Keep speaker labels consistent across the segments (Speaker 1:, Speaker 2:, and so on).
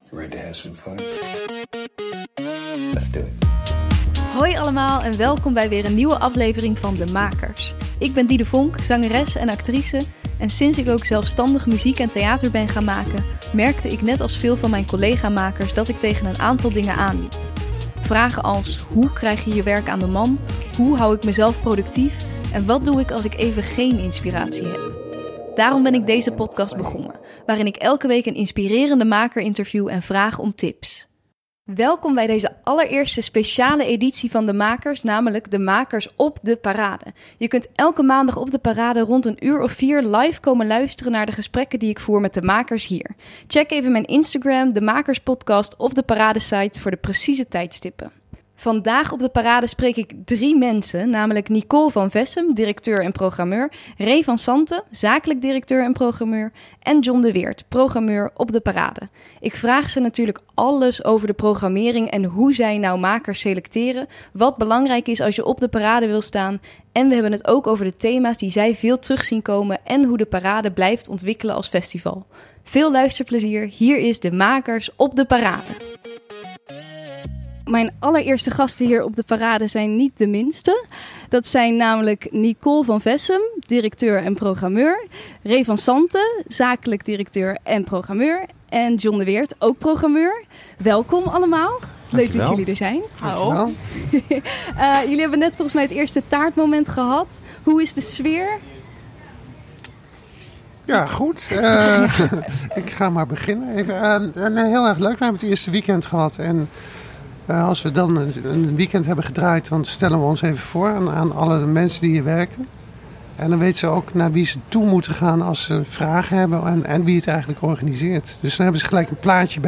Speaker 1: Ready to have some fun? Let's do it.
Speaker 2: Hoi allemaal en welkom bij weer een nieuwe aflevering van De Makers. Ik ben Diede Vonk, zangeres en actrice. En sinds ik ook zelfstandig muziek en theater ben gaan maken, merkte ik net als veel van mijn collega-makers dat ik tegen een aantal dingen aanliep. Vragen als: hoe krijg je je werk aan de man? Hoe hou ik mezelf productief? En wat doe ik als ik even geen inspiratie heb? Daarom ben ik deze podcast begonnen, waarin ik elke week een inspirerende maker interview en vraag om tips. Welkom bij deze allereerste speciale editie van De Makers, namelijk De Makers op de Parade. Je kunt elke maandag op de Parade rond 4:00 live komen luisteren naar de gesprekken die ik voer met de makers hier. Check even mijn Instagram, De Makers Podcast of de Parade-site voor de precieze tijdstippen. Vandaag op de Parade spreek ik 3 mensen, namelijk Nicole van Vessem, directeur en programmeur, Ray van Santen, zakelijk directeur en programmeur, en John de Weert, programmeur op de Parade. Ik vraag ze natuurlijk alles over de programmering en hoe zij nou makers selecteren, wat belangrijk is als je op de Parade wil staan, en we hebben het ook over de thema's die zij veel terug zien komen en hoe de Parade blijft ontwikkelen als festival. Veel luisterplezier, hier is De Makers op de Parade. Mijn allereerste gasten hier op de Parade zijn niet de minste. Dat zijn namelijk Nicole van Vessem, directeur en programmeur. Ray van Santen, zakelijk directeur en programmeur. En John de Weert, ook programmeur. Welkom allemaal. Leuk dat jullie er zijn.
Speaker 3: Hallo.
Speaker 2: Jullie hebben net volgens mij het eerste taartmoment gehad. Hoe is de sfeer?
Speaker 3: Ja, goed. Ik ga maar beginnen. Even, heel erg leuk. We hebben het eerste weekend gehad. En als we dan een weekend hebben gedraaid, dan stellen we ons even voor aan alle mensen die hier werken. En dan weten ze ook naar wie ze toe moeten gaan als ze vragen hebben en wie het eigenlijk organiseert. Dus dan hebben ze gelijk een plaatje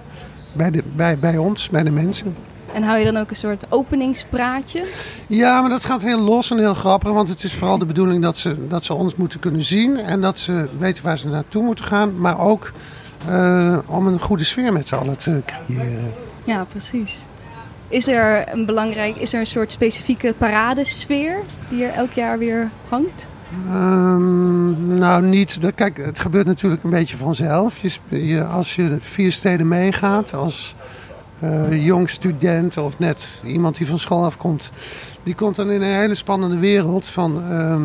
Speaker 3: bij ons, bij de mensen.
Speaker 2: En hou je dan ook een soort openingspraatje?
Speaker 3: Ja, maar dat gaat heel los en heel grappig. Want het is vooral de bedoeling dat ze ons moeten kunnen zien. En dat ze weten waar ze naartoe moeten gaan. Maar ook om een goede sfeer met z'n allen te creëren.
Speaker 2: Ja, precies. Is er een soort specifieke paradesfeer die er elk jaar weer hangt?
Speaker 3: Nou, niet. Kijk, het gebeurt natuurlijk een beetje vanzelf. Als je 4 steden meegaat, als jong student of net iemand die van school afkomt, die komt dan in een hele spannende wereld van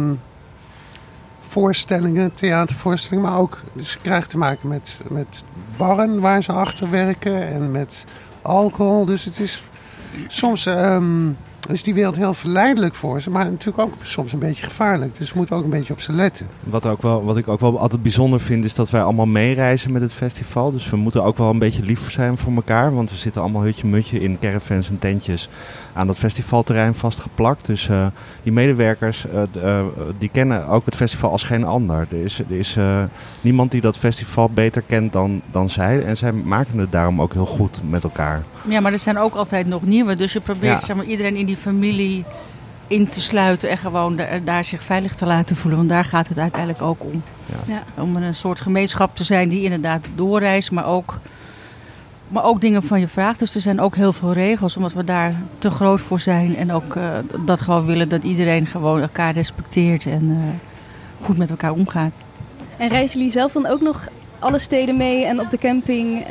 Speaker 3: voorstellingen, theatervoorstellingen, maar ook ze krijgen te maken met barren waar ze achter werken en met alcohol. Dus het is soms is die wereld heel verleidelijk voor ze, maar natuurlijk ook soms een beetje gevaarlijk. Dus we moeten ook een beetje op ze letten.
Speaker 4: Wat ik ook wel altijd bijzonder vind, is dat wij allemaal meereizen met het festival. Dus we moeten ook wel een beetje lief zijn voor elkaar. Want we zitten allemaal hutje-mutje in caravans en tentjes aan dat festivalterrein vastgeplakt. Dus die medewerkers die kennen ook het festival als geen ander. Er is niemand die dat festival beter kent dan zij. En zij maken het daarom ook heel goed met elkaar.
Speaker 5: Ja, maar er zijn ook altijd nog nieuwe. Dus je probeert zeg maar, iedereen in die familie in te sluiten en gewoon daar zich veilig te laten voelen. Want daar gaat het uiteindelijk ook om. Ja. Om een soort gemeenschap te zijn die inderdaad doorreist, maar ook dingen van je vraagt. Dus er zijn ook heel veel regels, omdat we daar te groot voor zijn. En ook dat gewoon willen dat iedereen gewoon elkaar respecteert en goed met elkaar omgaat.
Speaker 2: En reizen jullie zelf dan ook nog alle steden mee en op de camping?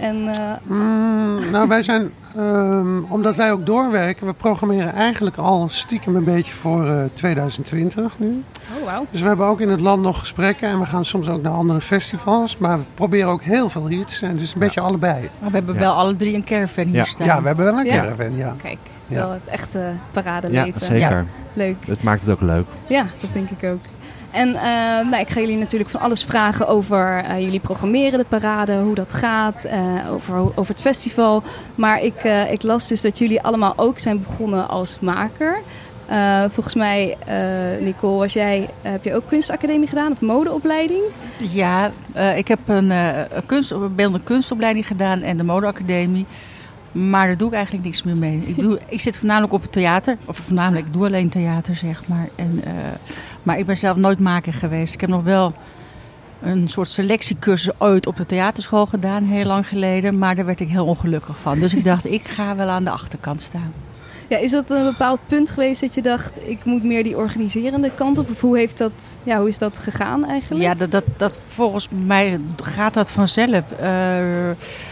Speaker 3: Nou, wij zijn, omdat wij ook doorwerken, we programmeren eigenlijk al stiekem een beetje voor 2020 nu.
Speaker 2: Oh, wow.
Speaker 3: Dus we hebben ook in het land nog gesprekken en we gaan soms ook naar andere festivals. Maar we proberen ook heel veel hier te zijn, dus een beetje allebei.
Speaker 5: Maar we hebben wel alle 3 een caravan hier staan.
Speaker 3: Ja, we hebben wel een caravan,
Speaker 2: Kijk, wel het echte paradeleven.
Speaker 4: Ja, zeker.
Speaker 2: Ja, leuk.
Speaker 4: Dat maakt het ook leuk.
Speaker 2: Ja, dat denk ik ook. En ik ga jullie natuurlijk van alles vragen over jullie programmeren de parade, hoe dat gaat, over het festival. Maar ik las dus dat jullie allemaal ook zijn begonnen als maker. Volgens mij, Nicole, heb je ook kunstacademie gedaan of modeopleiding?
Speaker 5: Ja, ik heb een beeldende kunstopleiding gedaan en de modeacademie. Maar daar doe ik eigenlijk niks meer mee. Ik zit voornamelijk op het theater. Ik doe alleen theater, zeg maar. Maar ik ben zelf nooit maker geweest. Ik heb nog wel een soort selectiecursus ooit op de theaterschool gedaan, heel lang geleden. Maar daar werd ik heel ongelukkig van. Dus ik dacht, ik ga wel aan de achterkant staan.
Speaker 2: Ja, is dat een bepaald punt geweest dat je dacht, ik moet meer die organiserende kant op? Of hoe is dat gegaan eigenlijk?
Speaker 5: Ja, dat volgens mij gaat dat vanzelf.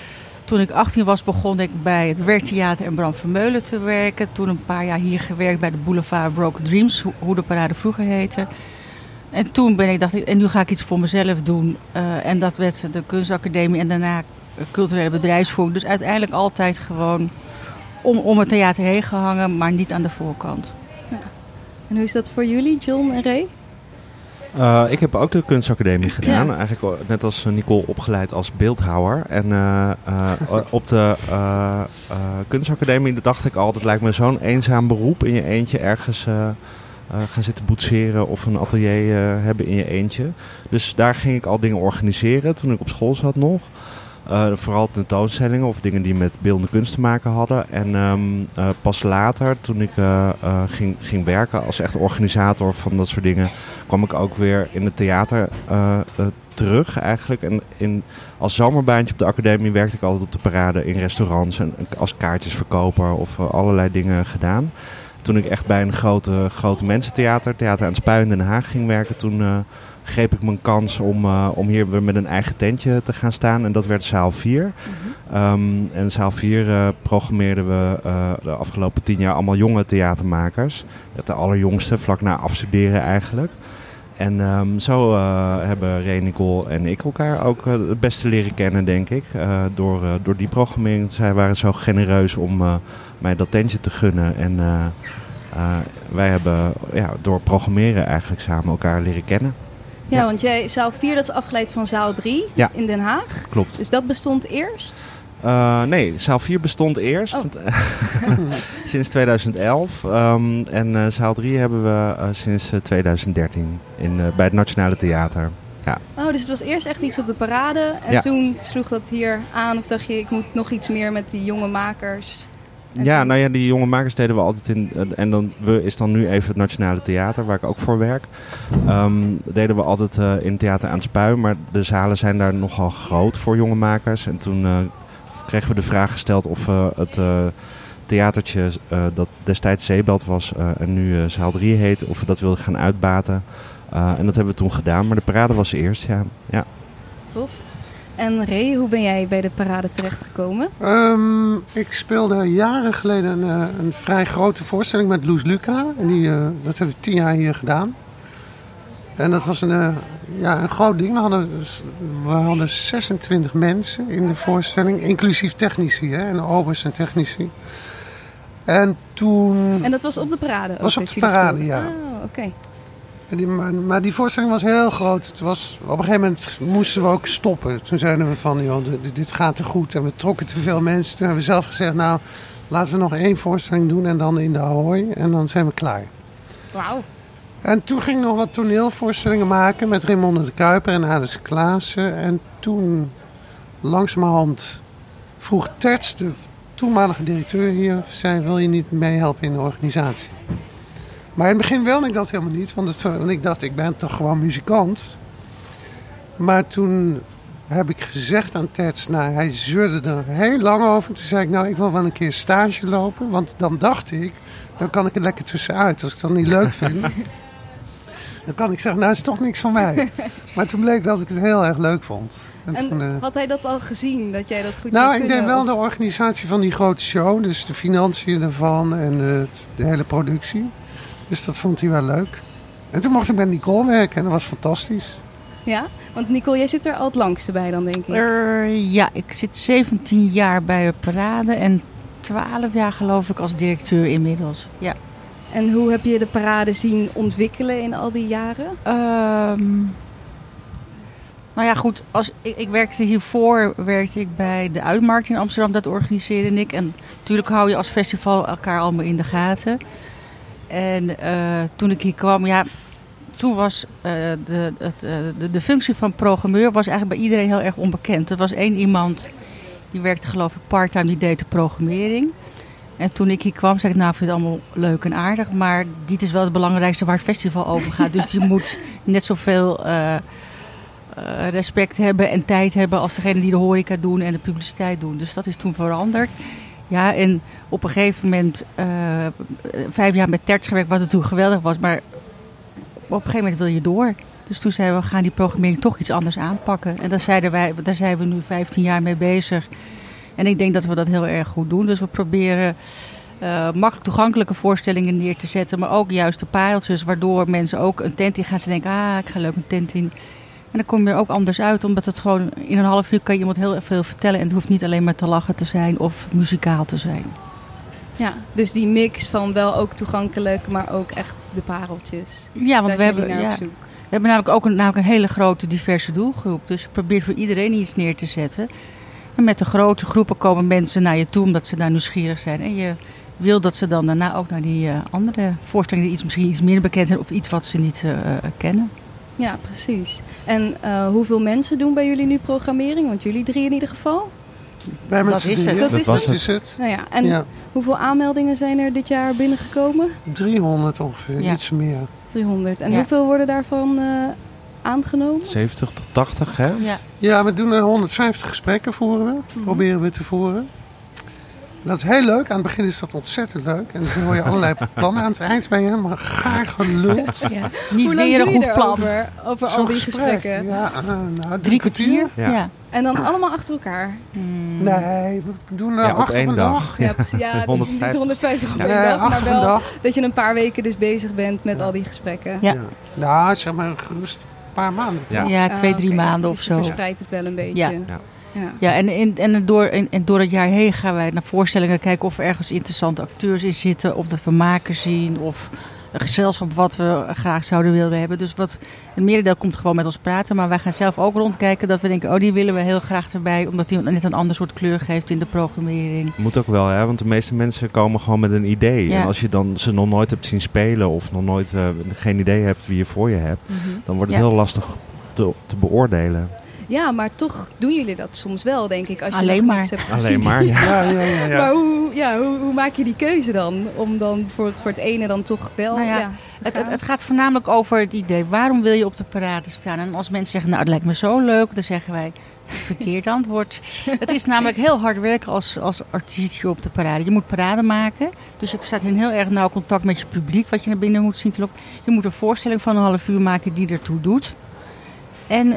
Speaker 5: Toen ik 18 was, begon ik bij het Werktheater en Bram Vermeulen te werken. Toen een paar jaar hier gewerkt bij de Boulevard Broken Dreams, hoe de parade vroeger heette. En toen dacht ik, en nu ga ik iets voor mezelf doen. En dat werd de kunstacademie en daarna culturele bedrijfsvoering. Dus uiteindelijk altijd gewoon om het theater heen gehangen, maar niet aan de voorkant.
Speaker 2: Ja. En hoe is dat voor jullie, John en Ray?
Speaker 4: Ik heb ook de kunstacademie gedaan. Ja. Eigenlijk net als Nicole opgeleid als beeldhouwer. En op de kunstacademie dacht ik al, dat lijkt me zo'n eenzaam beroep in je eentje ergens gaan zitten boetseren of een atelier hebben in je eentje. Dus daar ging ik al dingen organiseren toen ik op school zat nog. Vooral tentoonstellingen of dingen die met beeldende kunst te maken hadden. En pas later, toen ik ging werken als echt organisator van dat soort dingen, kwam ik ook weer in het theater terug eigenlijk. En als zomerbaantje op de academie werkte ik altijd op de parade in restaurants en als kaartjesverkoper of allerlei dingen gedaan. Toen ik echt bij een grote mensentheater, Theater aan het Spui in Den Haag ging werken, toen greep ik mijn kans om hier weer met een eigen tentje te gaan staan. En dat werd zaal 4. Mm-hmm. En zaal 4 programmeerden we de afgelopen 10 jaar allemaal jonge theatermakers. De allerjongste, vlak na afstuderen eigenlijk. En zo hebben Ray, Nicole en ik elkaar ook het beste leren kennen, denk ik. Door die programmering. Zij waren zo genereus om mij dat tentje te gunnen. En wij hebben door programmeren eigenlijk samen elkaar leren kennen.
Speaker 2: Ja, want zaal 4 dat is afgeleid van zaal 3 in Den Haag.
Speaker 4: Klopt.
Speaker 2: Dus dat bestond eerst?
Speaker 4: Nee, zaal 4 bestond eerst sinds 2011. En zaal 3 hebben we sinds 2013 bij het Nationale Theater. Ja.
Speaker 2: Oh, dus het was eerst echt iets op de parade en toen sloeg dat hier aan of dacht je, ik moet nog iets meer met die jonge makers?
Speaker 4: Die jonge makers deden we altijd in. En dan is dan nu even het Nationale Theater, waar ik ook voor werk. Deden we altijd in Theater aan het Spui. Maar de zalen zijn daar nogal groot voor jonge makers. En toen kregen we de vraag gesteld of het theatertje dat destijds Zeebelt was en nu zaal 3 heet, of we dat wilden gaan uitbaten. En dat hebben we toen gedaan. Maar de parade was eerst, ja.
Speaker 2: Tof. En Ray, hoe ben jij bij de parade terechtgekomen?
Speaker 3: Ik speelde jaren geleden een vrij grote voorstelling met Loes Luca. En dat hebben we 10 jaar hier gedaan. En dat was een groot ding. We hadden 26 mensen in de voorstelling, inclusief technici, en obers en technici. En toen...
Speaker 2: En dat was op de parade?
Speaker 3: Was op de parade, ja.
Speaker 2: Oh, oké.
Speaker 3: Maar die voorstelling was heel groot. Op een gegeven moment moesten we ook stoppen. Toen zeiden we van, joh, dit gaat te goed. En we trokken te veel mensen. Toen hebben we zelf gezegd, nou, laten we nog 1 voorstelling doen en dan in de Ahoy. En dan zijn we klaar.
Speaker 2: Wauw.
Speaker 3: En toen ging ik nog wat toneelvoorstellingen maken met Raymonde de Kuiper en Alice Klaassen. En toen, langzamerhand, vroeg Terts, de toenmalige directeur hier, zei, wil je niet meehelpen in de organisatie? Maar in het begin wilde ik dat helemaal niet, want ik dacht, ik ben toch gewoon muzikant. Maar toen heb ik gezegd aan Terts, hij zeurde er heel lang over. Toen zei ik, nou, ik wil wel een keer stage lopen, want dan dacht ik, dan kan ik er lekker tussenuit. Als ik dat niet leuk vind, dan kan ik zeggen, nou, het is toch niks van mij. Maar toen bleek dat ik het heel erg leuk vond.
Speaker 2: En toen, had hij dat al gezien, dat jij dat goed zou
Speaker 3: kunnen?
Speaker 2: Nou,
Speaker 3: ik deed wel de organisatie van die grote show, dus de financiën ervan en de hele productie. Dus dat vond hij wel leuk. En toen mocht ik met Nicole werken en dat was fantastisch.
Speaker 2: Ja, want Nicole, jij zit er al het langste bij dan, denk ik.
Speaker 5: Ik zit 17 jaar bij de parade en 12 jaar geloof ik als directeur inmiddels. Ja.
Speaker 2: En hoe heb je de parade zien ontwikkelen in al die jaren?
Speaker 5: Nou ja, goed. Ik werkte hiervoor bij de Uitmarkt in Amsterdam. Dat organiseerde ik. En natuurlijk hou je als festival elkaar allemaal in de gaten. En toen ik hier kwam, toen was de functie van programmeur was eigenlijk bij iedereen heel erg onbekend. Er was 1 iemand, die werkte geloof ik part-time, die deed de programmering. En toen ik hier kwam, zei ik, nou, ik vind het allemaal leuk en aardig, maar dit is wel het belangrijkste waar het festival over gaat. Dus je moet net zoveel respect hebben en tijd hebben als degene die de horeca doen en de publiciteit doen. Dus dat is toen veranderd. Ja, en op een gegeven moment 5 jaar met Terts gewerkt, wat toen geweldig was. Maar op een gegeven moment wil je door. Dus toen zeiden we gaan die programmering toch iets anders aanpakken. En daar zijn we nu 15 jaar mee bezig. En ik denk dat we dat heel erg goed doen. Dus we proberen makkelijk toegankelijke voorstellingen neer te zetten. Maar ook juist de pareltjes, waardoor mensen ook een tent in gaan. Ze denken, ik ga leuk een tent in. En dan kom je er ook anders uit. Omdat het gewoon in een half uur kan je iemand heel veel vertellen. En het hoeft niet alleen maar te lachen te zijn of muzikaal te zijn.
Speaker 2: Ja, dus die mix van wel ook toegankelijk, maar ook echt de pareltjes.
Speaker 5: Ja, want we hebben namelijk ook een hele grote diverse doelgroep. Dus je probeert voor iedereen iets neer te zetten. En met de grote groepen komen mensen naar je toe omdat ze daar nieuwsgierig zijn. En je wil dat ze dan daarna ook naar die andere voorstellingen die misschien iets minder bekend zijn of iets wat ze niet kennen.
Speaker 2: Ja, precies. En hoeveel mensen doen bij jullie nu programmering? Want jullie 3 in ieder geval?
Speaker 3: Wij met z'n drieën.
Speaker 2: Dat is het. Nou ja, en hoeveel aanmeldingen zijn er dit jaar binnengekomen?
Speaker 3: 300 ongeveer, iets meer.
Speaker 2: 300. En hoeveel worden daarvan aangenomen?
Speaker 4: 70 tot 80, hè?
Speaker 3: Ja, we doen 150 gesprekken proberen we te voeren. Dat is heel leuk. Aan het begin is dat ontzettend leuk. En dan hoor je allerlei plannen. Aan het eind ben je helemaal gaar geluld.
Speaker 5: Ja. Niet weer een goed plan.
Speaker 2: Over al die gesprekken?
Speaker 3: Ja,
Speaker 5: 3 kwartier. Ja.
Speaker 2: En dan allemaal achter elkaar?
Speaker 3: Nee, we doen
Speaker 4: op één dag.
Speaker 2: Ja, precies. Ja, 150 op één dag. Maar wel dat je een paar weken dus bezig bent met al die gesprekken.
Speaker 5: Ja.
Speaker 3: Nou, zeg maar gerust een paar maanden.
Speaker 5: Ja, 2-3 maanden of zo.
Speaker 2: Je verspreidt het wel een beetje.
Speaker 5: Ja, en door het jaar heen gaan wij naar voorstellingen kijken of er ergens interessante acteurs in zitten. Of dat we makers zien of een gezelschap wat we graag zouden willen hebben. Dus een merendeel komt gewoon met ons praten. Maar wij gaan zelf ook rondkijken dat we denken, die willen we heel graag erbij. Omdat die net een ander soort kleur geeft in de programmering.
Speaker 4: Moet ook wel, hè? Want de meeste mensen komen gewoon met een idee. Ja. En als je dan ze nog nooit hebt zien spelen of nog nooit geen idee hebt wie je voor je hebt. Dan wordt het heel lastig te beoordelen.
Speaker 2: Ja, maar toch doen jullie dat soms wel, denk ik. Als je
Speaker 5: alleen maar.
Speaker 2: Hebt gezien.
Speaker 4: Alleen maar, ja.
Speaker 2: Maar hoe maak je die keuze dan? Om dan voor het ene dan toch wel
Speaker 5: het gaat voornamelijk over het idee. Waarom wil je op de parade staan? En als mensen zeggen, het lijkt me zo leuk. Dan zeggen wij, verkeerd antwoord. Het is namelijk heel hard werken als artiest hier op de parade. Je moet parade maken. Dus je staat in heel erg nauw contact met je publiek. Wat je naar binnen moet zien te lopen. Je moet een voorstelling van een half uur maken die ertoe doet. En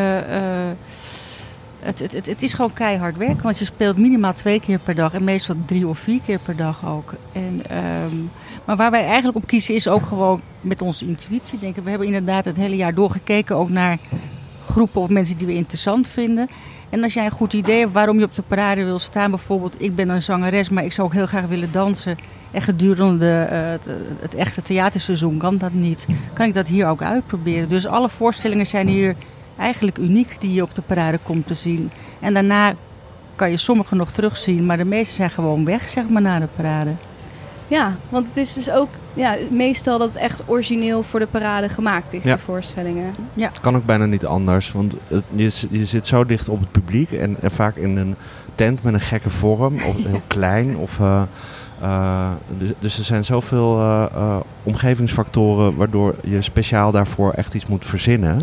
Speaker 5: het is gewoon keihard werken, want je speelt minimaal 2 keer per dag en meestal 3 of 4 keer per dag ook. Maar waar wij eigenlijk op kiezen is ook gewoon met onze intuïtie denken. We hebben inderdaad het hele jaar doorgekeken ook naar groepen of mensen die we interessant vinden. En als jij een goed idee hebt waarom je op de parade wil staan, bijvoorbeeld ik ben een zangeres, maar ik zou ook heel graag willen dansen. En gedurende het echte theaterseizoen kan dat niet. Kan ik dat hier ook uitproberen. Dus alle voorstellingen zijn hier eigenlijk uniek die je op de parade komt te zien. En daarna kan je sommige nog terugzien, maar de meeste zijn gewoon weg, zeg maar, na de parade.
Speaker 2: Ja, want het is dus ook meestal dat het echt origineel voor de parade gemaakt is, de voorstellingen.
Speaker 4: Ja. Het kan ook bijna niet anders, want je zit zo dicht op het publiek en vaak in een tent met een gekke vorm, of heel klein, of... Dus er zijn zoveel omgevingsfactoren waardoor je speciaal daarvoor echt iets moet verzinnen.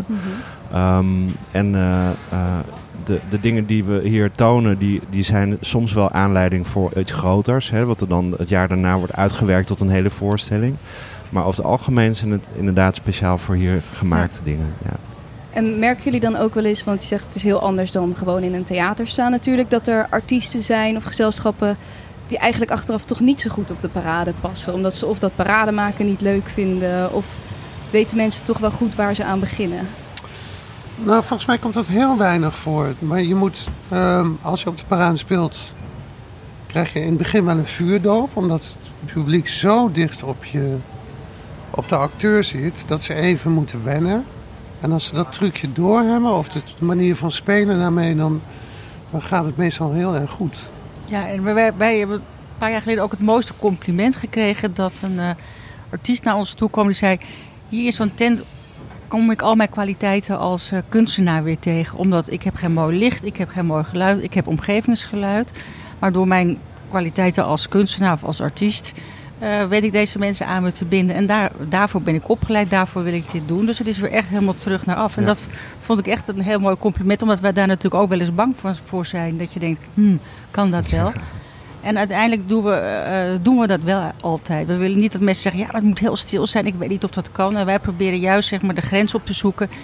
Speaker 4: De dingen die we hier tonen, die zijn soms wel aanleiding voor iets groters. Hè, wat er dan het jaar daarna wordt uitgewerkt tot een hele voorstelling. Maar over het algemeen zijn het inderdaad speciaal voor hier gemaakte dingen. Ja.
Speaker 2: En merken jullie dan ook wel eens, want je zegt het is heel anders dan gewoon in een theater staan natuurlijk, dat er artiesten zijn of gezelschappen die eigenlijk achteraf toch niet zo goed op de parade passen. Omdat ze of dat parade maken niet leuk vinden, of weten mensen toch wel goed waar ze aan beginnen?
Speaker 3: Nou, volgens mij komt dat heel weinig voor. Maar je moet, als je op de parade speelt, krijg je in het begin wel een vuurdoop. Omdat het publiek zo dicht op de acteur zit, dat ze even moeten wennen. En als ze dat trucje doorhebben, of de manier van spelen daarmee, dan gaat het meestal heel erg goed.
Speaker 5: Ja, en wij hebben een paar jaar geleden ook het mooiste compliment gekregen dat een artiest naar ons toe kwam die zei, hier in zo'n tent kom ik al mijn kwaliteiten als kunstenaar weer tegen. Omdat ik heb geen mooi licht, ik heb geen mooi geluid, ik heb omgevingsgeluid. Maar door mijn kwaliteiten als kunstenaar of als artiest weet ik deze mensen aan me te binden. En daarvoor ben ik opgeleid, daarvoor wil ik dit doen. Dus het is weer echt helemaal terug naar af. En dat vond ik echt een heel mooi compliment. Omdat wij daar natuurlijk ook wel eens bang voor zijn. Dat je denkt, kan dat wel? En uiteindelijk doen we dat wel altijd. We willen niet dat mensen zeggen, ja, het moet heel stil zijn. Ik weet niet of dat kan. En wij proberen juist zeg maar, de grens op te zoeken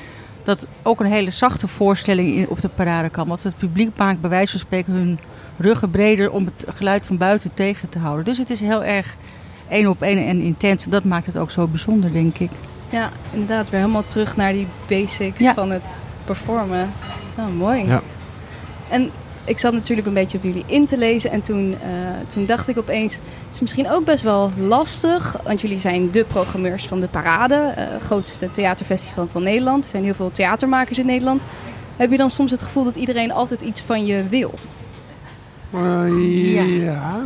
Speaker 5: dat ook een hele zachte voorstelling op de parade kan. Want het publiek maakt bij wijze van spreken hun ruggen breder om het geluid van buiten tegen te houden. Dus het is heel erg 1 op 1 en intens. Dat maakt het ook zo bijzonder, denk ik.
Speaker 2: Ja, inderdaad. Weer helemaal terug naar die basics van het performen. Nou, mooi. Ja. En ik zat natuurlijk een beetje op jullie in te lezen. En toen dacht ik opeens, het is misschien ook best wel lastig. Want jullie zijn de programmeurs van de Parade. Grootste theaterfestival van Nederland. Er zijn heel veel theatermakers in Nederland. Heb je dan soms het gevoel dat iedereen altijd iets van je wil?
Speaker 3: Ja.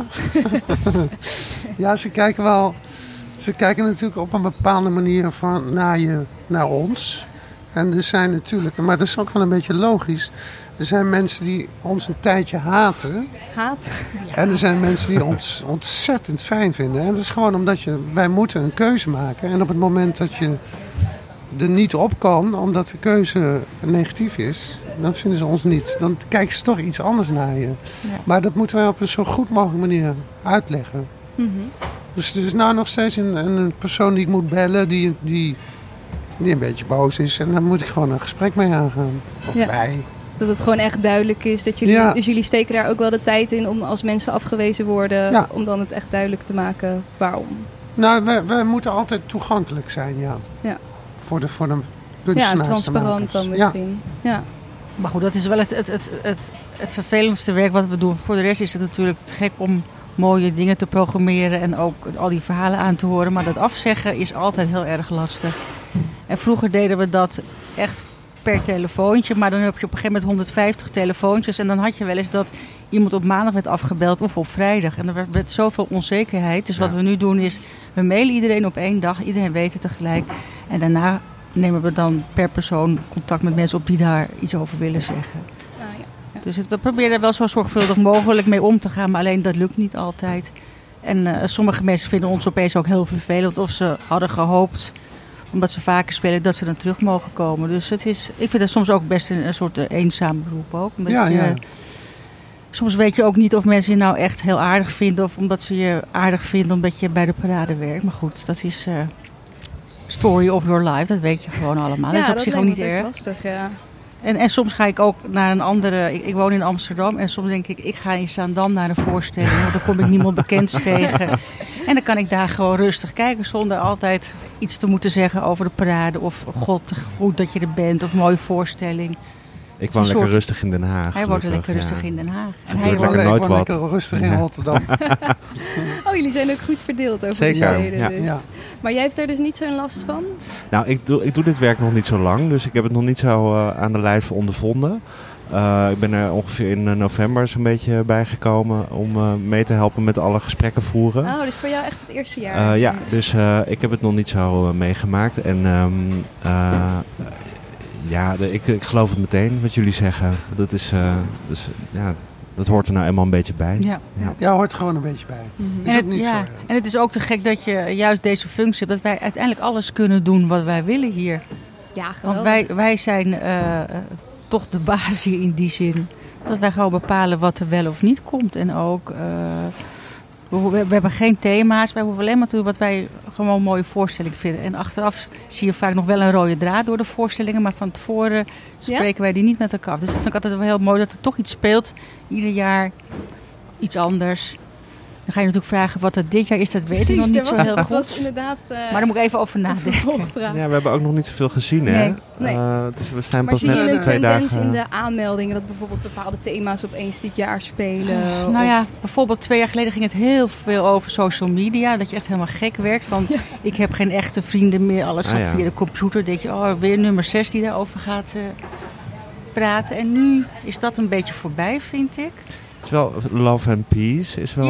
Speaker 3: Ja, ze kijken natuurlijk op een bepaalde manier naar ons. En er zijn natuurlijk, maar dat is ook wel een beetje logisch. Er zijn mensen die ons een tijdje haten.
Speaker 2: Haat?
Speaker 3: Ja. En er zijn mensen die ons ontzettend fijn vinden. En dat is gewoon omdat wij moeten een keuze maken. En op het moment dat je er niet op kan, omdat de keuze negatief is, dan vinden ze ons niet. Dan kijken ze toch iets anders naar je. Ja. Maar dat moeten wij op een zo goed mogelijke manier uitleggen. Mm-hmm. Dus er is nou nog steeds een persoon die ik moet bellen, die een beetje boos is. En dan moet ik gewoon een gesprek mee aangaan. Of wij.
Speaker 2: Dat het gewoon echt duidelijk is. Dat jullie, Dus jullie steken daar ook wel de tijd in om als mensen afgewezen worden, om dan het echt duidelijk te maken waarom.
Speaker 3: Nou, wij moeten altijd toegankelijk zijn, ja. Voor de kunstenaars.
Speaker 2: Ja, transparant dan misschien. Ja.
Speaker 5: Maar goed, dat is wel het vervelendste werk wat we doen. Voor de rest is het natuurlijk te gek om mooie dingen te programmeren en ook al die verhalen aan te horen. Maar dat afzeggen is altijd heel erg lastig. En vroeger deden we dat echt per telefoontje. Maar dan heb je op een gegeven moment 150 telefoontjes. En dan had je wel eens dat iemand op maandag werd afgebeld of op vrijdag. En er werd zoveel onzekerheid. Dus wat we nu doen is, we mailen iedereen op 1 dag. Iedereen weet het tegelijk. En daarna nemen we dan per persoon contact met mensen op die daar iets over willen zeggen. Dus we proberen er wel zo zorgvuldig mogelijk mee om te gaan. Maar alleen dat lukt niet altijd. En sommige mensen vinden ons opeens ook heel vervelend. Of ze hadden gehoopt, omdat ze vaker spelen, dat ze dan terug mogen komen. Dus ik vind het soms ook best een soort eenzaam beroep ook. Soms weet je ook niet of mensen je nou echt heel aardig vinden. Of omdat ze je aardig vinden omdat je bij de parade werkt. Maar goed, dat is story of your life. Dat weet je gewoon allemaal. Dat is op zich ook niet erg.
Speaker 2: Lastig, ja.
Speaker 5: En soms ga ik ook naar een andere. Ik woon in Amsterdam en soms denk ik ga in Zaandam naar een voorstelling. Want dan kom ik niemand bekends tegen. En dan kan ik daar gewoon rustig kijken zonder altijd iets te moeten zeggen over de parade. Of god, goed dat je er bent. Of mooie voorstelling.
Speaker 4: Ik woon lekker rustig in Den Haag.
Speaker 5: Hij woont lekker rustig in Den Haag.
Speaker 3: En hij woont lekker rustig in Rotterdam.
Speaker 2: Oh, jullie zijn ook goed verdeeld over die steden. Dus. Ja. Maar jij hebt er dus niet zo'n last van?
Speaker 4: Nou, ik doe dit werk nog niet zo lang. Dus ik heb het nog niet zo aan de lijf ondervonden. Ik ben er ongeveer in november zo'n beetje bijgekomen om mee te helpen met alle gesprekken voeren.
Speaker 2: Oh, dus voor jou echt het eerste jaar?
Speaker 4: Ja, dus ik heb het nog niet zo meegemaakt. En ik geloof het meteen wat jullie zeggen. Dat is, dat hoort er nou eenmaal een beetje bij.
Speaker 3: Ja, hoort gewoon een beetje bij. Mm-hmm. Is het niet zo?
Speaker 5: En het is ook te gek dat je juist deze functie hebt. Dat wij uiteindelijk alles kunnen doen wat wij willen hier.
Speaker 2: Ja, geweldig.
Speaker 5: Want wij zijn toch de baas hier in die zin. Dat wij gewoon bepalen wat er wel of niet komt. En ook, we hebben geen thema's. Wij hoeven alleen maar te doen wat wij gewoon een mooie voorstelling vinden. En achteraf zie je vaak nog wel een rode draad door de voorstellingen. Maar van tevoren spreken wij die niet met elkaar af. Dus dat vind ik altijd wel heel mooi dat er toch iets speelt. Ieder jaar iets anders. Dan ga je natuurlijk vragen wat dat dit jaar is. Dat weet ik nog niet zo heel goed.
Speaker 2: Was inderdaad,
Speaker 5: maar daar moet ik even over nadenken.
Speaker 4: Ja, we hebben ook nog niet zoveel gezien, hè?
Speaker 2: Nee.
Speaker 4: Dus we staan
Speaker 2: maar
Speaker 4: pas net 2 dagen.
Speaker 2: Maar zie je een tendens in de aanmeldingen dat bijvoorbeeld bepaalde thema's opeens dit jaar spelen?
Speaker 5: Bijvoorbeeld 2 jaar geleden ging het heel veel over social media. Dat je echt helemaal gek werd. Van, ik heb geen echte vrienden meer. Alles gaat via de computer. Dan denk je, weer nummer 6 die daarover gaat praten. En nu is dat een beetje voorbij, vind ik.
Speaker 4: Het is wel Love and Peace is wel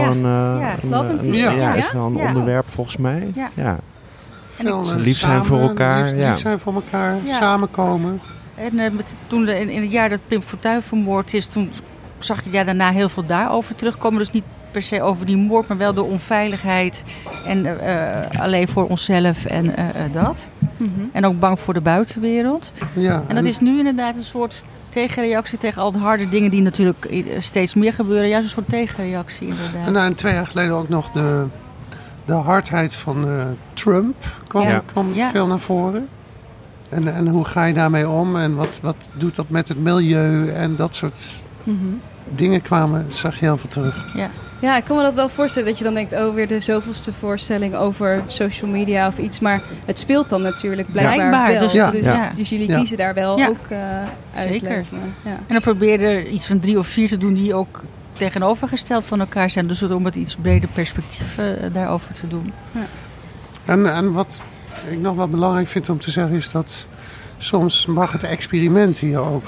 Speaker 4: een onderwerp volgens mij. Ja. Lief zijn voor elkaar.
Speaker 3: Lief zijn voor elkaar, samenkomen.
Speaker 5: En toen in het jaar dat Pim Fortuyn vermoord is, toen zag je daarna heel veel daarover terugkomen. Dus niet per se over die moord, maar wel de onveiligheid. En alleen voor onszelf en dat. Mm-hmm. En ook bang voor de buitenwereld. Ja, en dat is nu inderdaad een soort tegenreactie tegen al de harde dingen die natuurlijk steeds meer gebeuren. Juist een soort tegenreactie inderdaad.
Speaker 3: En 2 jaar geleden ook nog de hardheid van Trump kwam veel naar voren. En hoe ga je daarmee om? En wat doet dat met het milieu? En dat soort dingen zag je heel veel terug.
Speaker 5: Ja.
Speaker 2: Ja, ik kan me dat wel voorstellen dat je dan denkt... weer de zoveelste voorstelling over social media of iets. Maar het speelt dan natuurlijk blijkbaar wel. Dus jullie kiezen daar wel ook uit.
Speaker 5: Zeker. Ja. En dan probeer je er iets van 3 of 4 te doen die ook tegenovergesteld van elkaar zijn. Dus om het iets breder perspectief daarover te doen.
Speaker 2: Ja.
Speaker 3: En wat ik nog wel belangrijk vind om te zeggen is dat soms mag het experiment hier ook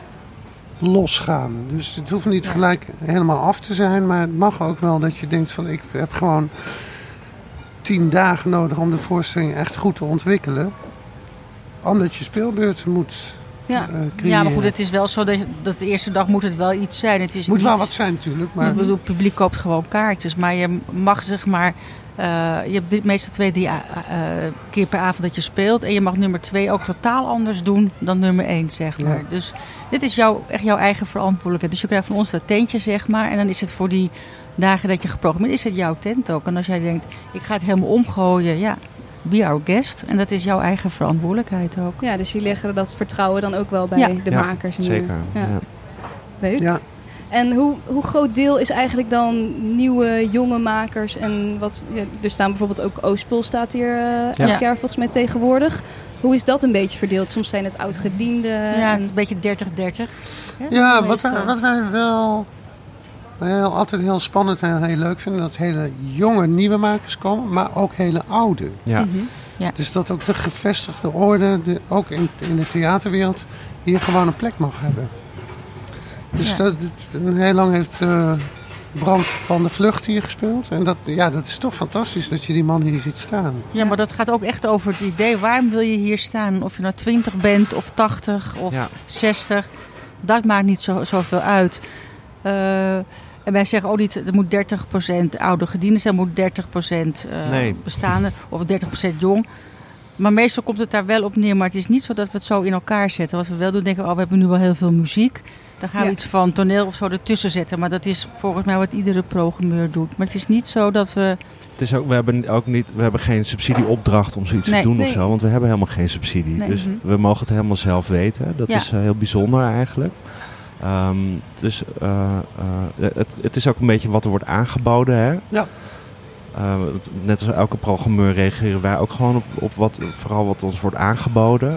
Speaker 3: losgaan. Dus het hoeft niet gelijk helemaal af te zijn, maar het mag ook wel dat je denkt van ik heb gewoon 10 dagen nodig om de voorstelling echt goed te ontwikkelen. Omdat je speelbeurten moet creëren.
Speaker 5: Ja, maar goed, het is wel zo dat de eerste dag moet het wel iets zijn. Het
Speaker 3: moet wel wat zijn natuurlijk. Maar...
Speaker 5: Ik bedoel, het publiek koopt gewoon kaartjes, maar je mag zeg maar... je hebt meestal 2-3 keer per avond dat je speelt. En je mag nummer 2 ook totaal anders doen dan nummer 1, zeg maar. Ja. Dus dit is echt jouw eigen verantwoordelijkheid. Dus je krijgt van ons dat tentje, zeg maar. En dan is het voor die dagen dat je geprogrammeerd is het jouw tent ook. En als jij denkt, ik ga het helemaal omgooien, be our guest. En dat is jouw eigen verantwoordelijkheid ook.
Speaker 2: Ja, dus jullie leggen dat vertrouwen dan ook wel bij de makers nu.
Speaker 4: Zeker. Ja.
Speaker 2: Leuk. Ja. En hoe groot deel is eigenlijk dan nieuwe, jonge makers? En er staan bijvoorbeeld ook Oostpol staat hier elk jaar volgens mij tegenwoordig. Hoe is dat een beetje verdeeld? Soms zijn het oud-gedienden.
Speaker 5: Ja, het is een beetje 30-30.
Speaker 3: Ja, wat wij wel altijd heel spannend en heel leuk vinden... dat hele jonge, nieuwe makers komen, maar ook hele oude.
Speaker 4: Ja.
Speaker 5: Ja.
Speaker 3: Dus dat ook de gevestigde orde, ook in de theaterwereld... hier gewoon een plek mag hebben. Dus heel lang heeft Bram van de Vlucht hier gespeeld. En dat is toch fantastisch dat je die man hier ziet staan.
Speaker 5: Ja, maar dat gaat ook echt over het idee. Waarom wil je hier staan? Of je nou 20 bent of 80 of 60. Dat maakt niet zoveel uit. En wij zeggen ook niet, er moet 30% oude gedienden zijn. Er moet 30% bestaande of 30% jong. Maar meestal komt het daar wel op neer. Maar het is niet zo dat we het zo in elkaar zetten. Wat we wel doen, denken we hebben nu wel heel veel muziek. Dan gaan we iets van toneel of zo ertussen zetten. Maar dat is volgens mij wat iedere programmeur doet. Maar het is niet zo dat we...
Speaker 4: Het is ook, we hebben geen subsidieopdracht om zoiets te doen of zo. Want we hebben helemaal geen subsidie. Nee. Dus we mogen het helemaal zelf weten. Dat is heel bijzonder eigenlijk. Het is ook een beetje wat er wordt aangeboden. Hè?
Speaker 3: Ja.
Speaker 4: Net als elke programmeur reageren wij ook gewoon op vooral wat ons wordt aangeboden.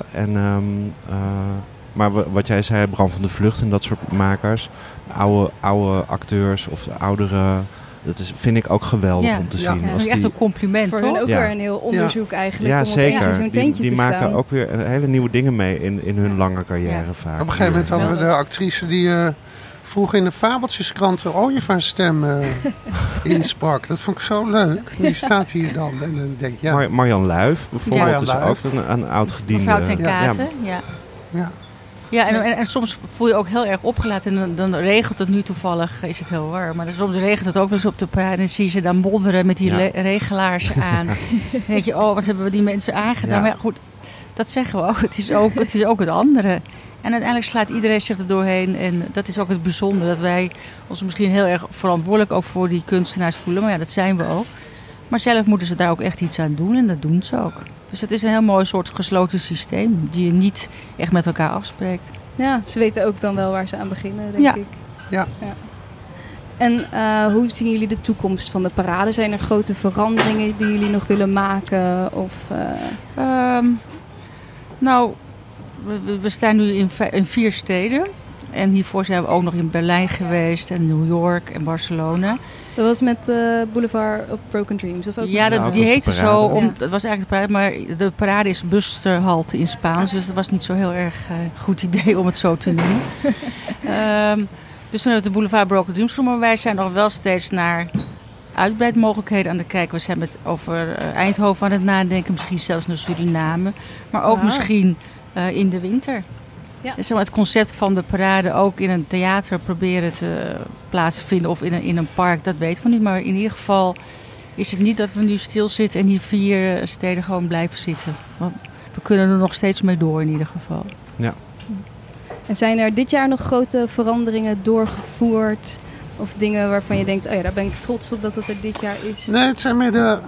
Speaker 4: Maar wat jij zei, Bram van de Vlucht en dat soort makers, oude acteurs of oudere, vind ik ook geweldig om te zien.
Speaker 5: Dat is echt een compliment,
Speaker 2: voor
Speaker 5: toch?
Speaker 2: Voor hen ook weer een heel onderzoek eigenlijk.
Speaker 4: Ja,
Speaker 2: om
Speaker 4: zeker.
Speaker 2: Zo'n tentje
Speaker 4: die
Speaker 2: te
Speaker 4: maken
Speaker 2: staan.
Speaker 4: ook weer hele nieuwe dingen mee in hun lange carrière vaak.
Speaker 3: Op een gegeven moment hadden we de actrice die vroeger in de Fabeltjeskrant de ooievaarsstem insprak. Dat vond ik zo leuk. Die staat hier dan. En dan denk ik,
Speaker 4: Marjan Luif bijvoorbeeld is ook een oud gediende.
Speaker 5: Mevrouw ten Katen, Ja, en soms voel je ook heel erg opgelaten. En dan regelt het nu toevallig, is het heel warm. Maar soms regent het ook wel eens op de parade. En zie je ze dan modderen met die regelaars aan. Dan denk je, wat hebben we die mensen aangedaan. Maar goed, dat zeggen we ook. Het is ook het andere. En uiteindelijk slaat iedereen zich er doorheen. En dat is ook het bijzondere. Dat wij ons misschien heel erg verantwoordelijk ook voor die kunstenaars voelen. Maar dat zijn we ook. Maar zelf moeten ze daar ook echt iets aan doen. En dat doen ze ook. Dus het is een heel mooi soort gesloten systeem. Die je niet echt met elkaar afspreekt.
Speaker 2: Ja, ze weten ook dan wel waar ze aan beginnen, denk ik.
Speaker 3: Ja.
Speaker 2: En hoe zien jullie de toekomst van de parade? Zijn er grote veranderingen die jullie nog willen maken?
Speaker 5: We staan nu in 4 steden. En hiervoor zijn we ook nog in Berlijn geweest. En New York en Barcelona.
Speaker 2: Dat was met Boulevard of Broken Dreams? Of ook
Speaker 5: die heette zo. Dat was eigenlijk de parade. Maar de parade is bushalte in Spaans. Dus dat was niet zo heel erg goed idee om het zo te noemen. Dus toen hebben we de Boulevard Broken Dreams genomen. Maar wij zijn nog wel steeds naar uitbreidmogelijkheden aan het kijken. We zijn over Eindhoven aan het nadenken. Misschien zelfs naar Suriname. Maar ook misschien in de winter. Ja. Dus het concept van de parade ook in een theater proberen te plaatsvinden of in een park, dat weten we niet. Maar in ieder geval is het niet dat we nu stilzitten en hier 4 steden gewoon blijven zitten. Want we kunnen er nog steeds mee door in ieder geval.
Speaker 4: Ja.
Speaker 2: En zijn er dit jaar nog grote veranderingen doorgevoerd Of dingen waarvan je denkt, daar ben ik trots op dat het er dit jaar is?
Speaker 3: Nee, het zijn meer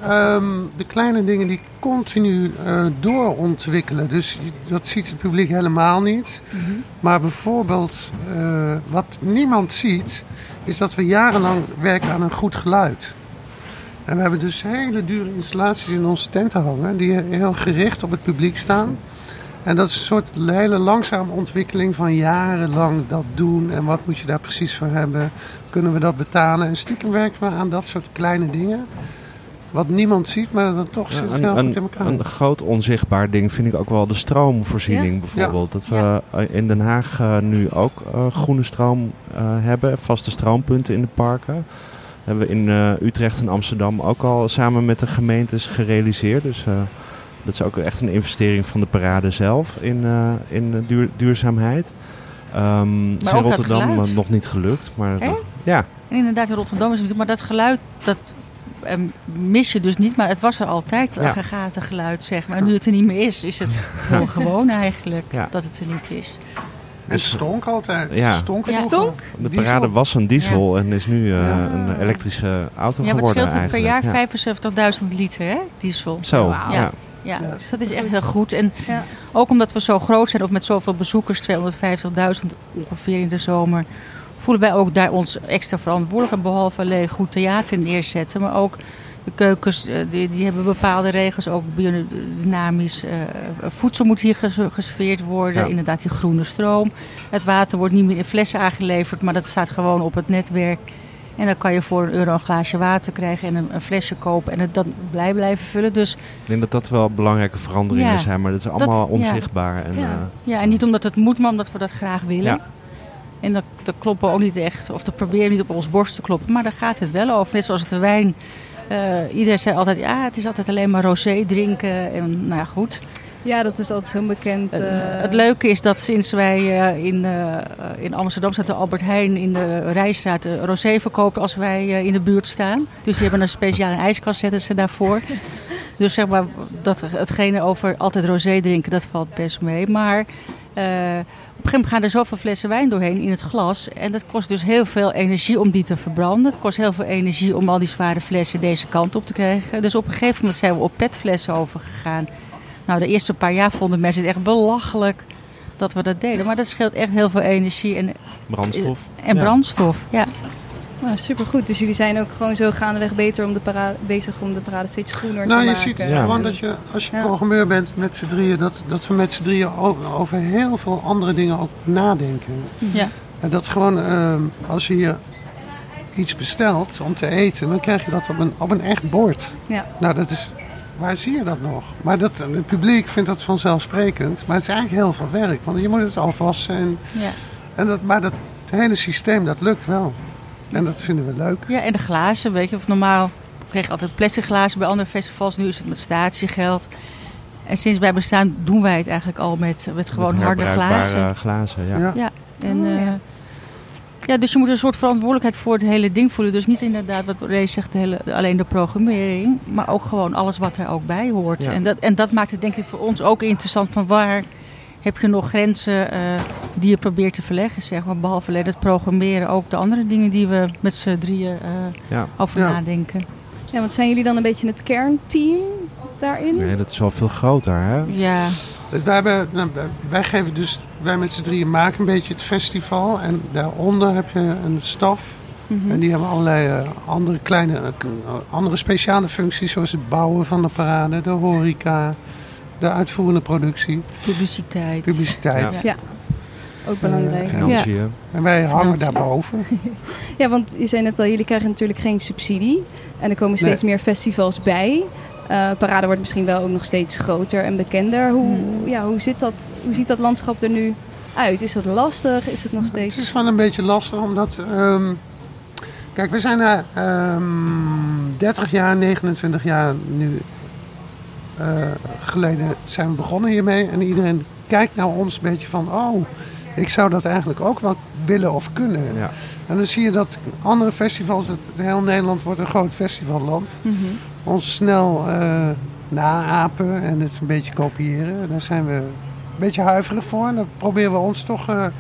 Speaker 3: de kleine dingen die continu doorontwikkelen. Dus dat ziet het publiek helemaal niet. Mm-hmm. Maar bijvoorbeeld, wat niemand ziet, is dat we jarenlang werken aan een goed geluid. En we hebben dus hele dure installaties in onze tenten hangen, die heel gericht op het publiek staan. En dat is een soort hele langzame ontwikkeling van jarenlang dat doen. En wat moet je daar precies voor hebben? Kunnen we dat betalen? En stiekem werken we aan dat soort kleine dingen. Wat niemand ziet, maar dat toch zit heel goed in elkaar.
Speaker 4: Een groot onzichtbaar ding vind ik ook wel de stroomvoorziening bijvoorbeeld. Dat we in Den Haag nu ook groene stroom hebben. Vaste stroompunten in de parken. Dat hebben we in Utrecht en Amsterdam ook al samen met de gemeentes gerealiseerd. Dus dat is ook echt een investering van de parade zelf in duurzaamheid. Is in Rotterdam nog niet gelukt. Maar
Speaker 5: en inderdaad, in Rotterdam is het, maar dat geluid, dat mis je dus niet. Maar het was er altijd, het aggregatengeluid, zeg maar. En nu het er niet meer is het gewoon eigenlijk dat het er niet is.
Speaker 3: Het stonk altijd.
Speaker 4: Ja.
Speaker 2: Stonk?
Speaker 4: De parade was een diesel en is nu een elektrische auto geworden.
Speaker 5: Ja, wat scheelt per jaar?
Speaker 4: Ja.
Speaker 5: 75.000 liter, hè? Diesel.
Speaker 4: Zo,
Speaker 5: wow. Ja, dus dat is echt heel goed. En ook omdat we zo groot zijn, of met zoveel bezoekers, 250.000 ongeveer in de zomer, voelen wij ook daar ons extra verantwoordelijk. Behalve alleen goed theater neerzetten, maar ook de keukens, die hebben bepaalde regels. Ook biodynamisch voedsel moet hier geserveerd worden. Ja. Inderdaad, die groene stroom. Het water wordt niet meer in flessen aangeleverd, maar dat staat gewoon op het netwerk. En dan kan je voor €1 een glaasje water krijgen en een flesje kopen en het dan blijven vullen. Dus
Speaker 4: ik denk dat dat wel belangrijke veranderingen zijn, maar dat is allemaal onzichtbaar.
Speaker 5: En niet omdat het moet, maar omdat we dat graag willen. Ja. En dat kloppen we ook niet echt, of dat proberen we niet op ons borst te kloppen, maar daar gaat het wel over. Net zoals de wijn. Iedereen zei altijd, het is altijd alleen maar rosé drinken. En nou ja, goed.
Speaker 2: Ja, dat is altijd zo'n bekend...
Speaker 5: Het leuke is dat sinds wij in Amsterdam staat de Albert Heijn in de Rijstraat rosé verkopen als wij in de buurt staan. Dus die hebben een speciale ijskast, zetten ze daarvoor. Dus zeg maar, hetgene over altijd rosé drinken, dat valt best mee. Maar op een gegeven moment gaan er zoveel flessen wijn doorheen in het glas. En dat kost dus heel veel energie om die te verbranden. Het kost heel veel energie om al die zware flessen deze kant op te krijgen. Dus op een gegeven moment zijn we op petflessen overgegaan. Nou, de eerste paar jaar vonden mensen het echt belachelijk dat we dat deden. Maar dat scheelt echt heel veel energie en
Speaker 4: brandstof.
Speaker 5: Brandstof, ja.
Speaker 2: Nou, supergoed. Dus jullie zijn ook gewoon zo gaandeweg beter bezig om de parade steeds groener te maken.
Speaker 3: Nou, je ziet gewoon dat je, als je programmeur bent met z'n drieën, dat we met z'n drieën over heel veel andere dingen ook nadenken.
Speaker 5: Ja.
Speaker 3: En dat gewoon, als je hier iets bestelt om te eten, dan krijg je dat op een echt bord. Ja. Nou, dat is... Waar zie je dat nog? Maar het publiek vindt dat vanzelfsprekend. Maar het is eigenlijk heel veel werk. Want je moet het afwassen. Maar dat hele systeem, dat lukt wel. En dat vinden we leuk.
Speaker 5: Ja, en de glazen, weet je. Of normaal kreeg je altijd plastic glazen bij andere festivals. Nu is het met statiegeld. En sinds wij bestaan doen wij het eigenlijk al met gewoon harde glazen. Ja. En... Ja, dus je moet een soort verantwoordelijkheid voor het hele ding voelen. Dus niet inderdaad, wat Ray zegt, alleen de programmering. Maar ook gewoon alles wat er ook bij hoort. Ja. En dat maakt het denk ik voor ons ook interessant. Van waar heb je nog grenzen die je probeert te verleggen, zeg maar. Behalve alleen het programmeren. Ook de andere dingen die we met z'n drieën over nadenken.
Speaker 2: Ja, want zijn jullie dan een beetje het kernteam daarin?
Speaker 4: Nee, dat is wel veel groter, hè?
Speaker 5: Ja.
Speaker 3: Wij met z'n drieën maken een beetje het festival. En daaronder heb je een staf. Mm-hmm. En die hebben allerlei andere speciale functies. Zoals het bouwen van de parade, de horeca, de uitvoerende productie.
Speaker 5: Publiciteit.
Speaker 2: Ja. Ook belangrijk.
Speaker 4: Financiën.
Speaker 3: En wij hangen daarboven.
Speaker 2: Ja, want je zei net al, jullie krijgen natuurlijk geen subsidie. En er komen steeds meer festivals bij. Parade wordt misschien wel ook nog steeds groter en bekender. Hoe ziet dat landschap er nu uit? Is dat lastig? Is het nog steeds...
Speaker 3: Het is wel een beetje lastig, omdat... kijk, we zijn 30 jaar, 29 jaar nu geleden zijn we begonnen hiermee. En iedereen kijkt naar ons een beetje van... Oh, ik zou dat eigenlijk ook wel willen of kunnen. Ja. En dan zie je dat andere festivals... Heel Nederland wordt een groot festivalland. Mm-hmm. Ons snel naapen en het een beetje kopiëren. Daar zijn we een beetje huiverig voor. En dat proberen we ons toch